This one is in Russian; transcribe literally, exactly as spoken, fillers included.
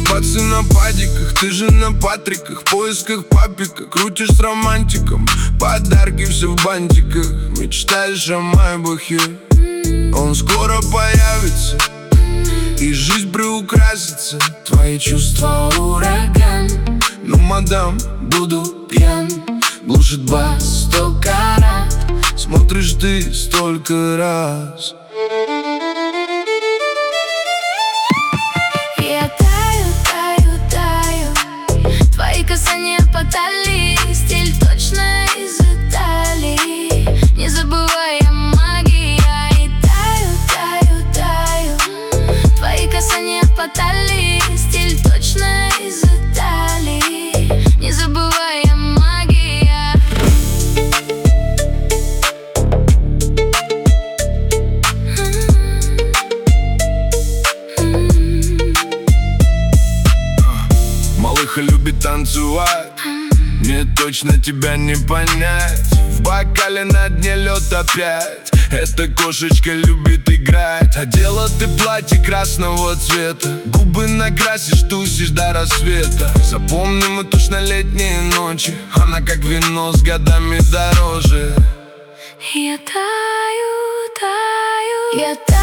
Бацы на падиках, ты же на патриках, в поисках папика, крутишь с романтиком. Подарки все в бантиках, мечтаешь о майбахе. Он скоро появится, и жизнь приукрасится. Твои чувства ураган. Ну, мадам, Буду пьян, глушит бас сто карат. смотришь ты столько раз. Я таю, таю, таю. Твои касания по талии, стиль точно из Италии. Не забывай о магии, я и таю, таю, таю. Твои касания по талии, стиль точно из Италии. Не забывай о магии, я. Малыха любит танцевать, мне точно тебя не понять. В бокале на дне лед опять, эта кошечка любит играть. Одела ты платье красного цвета, губы накрасишь, тусишь до рассвета. Запомним мы точно летние ночи, она как вино с годами дороже. Я таю, таю, я таю.